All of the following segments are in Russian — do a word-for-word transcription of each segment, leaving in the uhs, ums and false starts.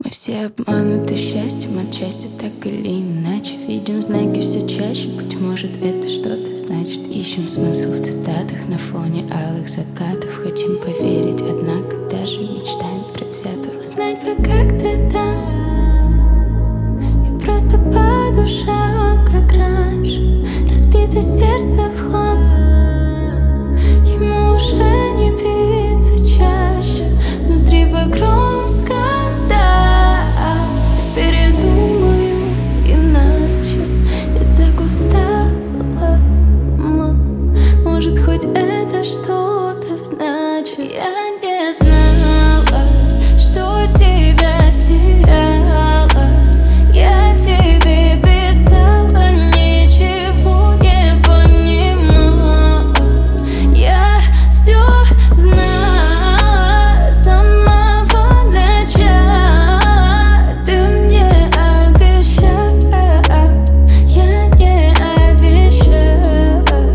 Мы все обмануты счастьем, отчасти так или иначе. Видим знаки все чаще, быть может это что-то значит. Ищем смысл в цитатах на фоне алых закатов. Хотим поверить, однако даже мечтаем предвзято. Узнать бы, как ты там, и просто по душам, как раньше. Разбито сердце в хлам, ему уже не биться чаще. Внутри багром скандал. Теперь я думаю иначе. Я так устала, мам. Может, хоть это что-то значит. Я не знала, что тебя теряла. Я тебе писала, ничего не понимала. Я все знала с самого начала. Ты мне обещала, я не обещала.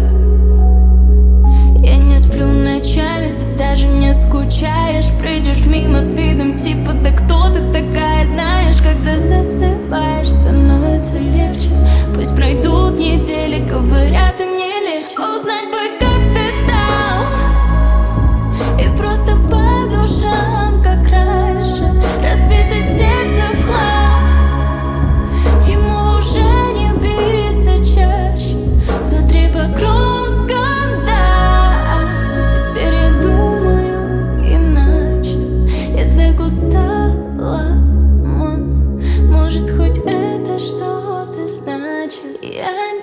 Я не сплю ночами, ты даже не скучаешь. Пройдешь мимо с видом типа: да кто ты такая? Знаешь, когда засыпаешь, становится легче. Пусть пройдут недели, говорят, и не лечат. Узнать бы, как ты там, и просто по душам, как раньше. Разбито сердце в хлам, ему уже не биться чаще. Внутри багром скандал. Теперь я думаю иначе. Я так устала, мам. Может, хоть это что-то значит. Я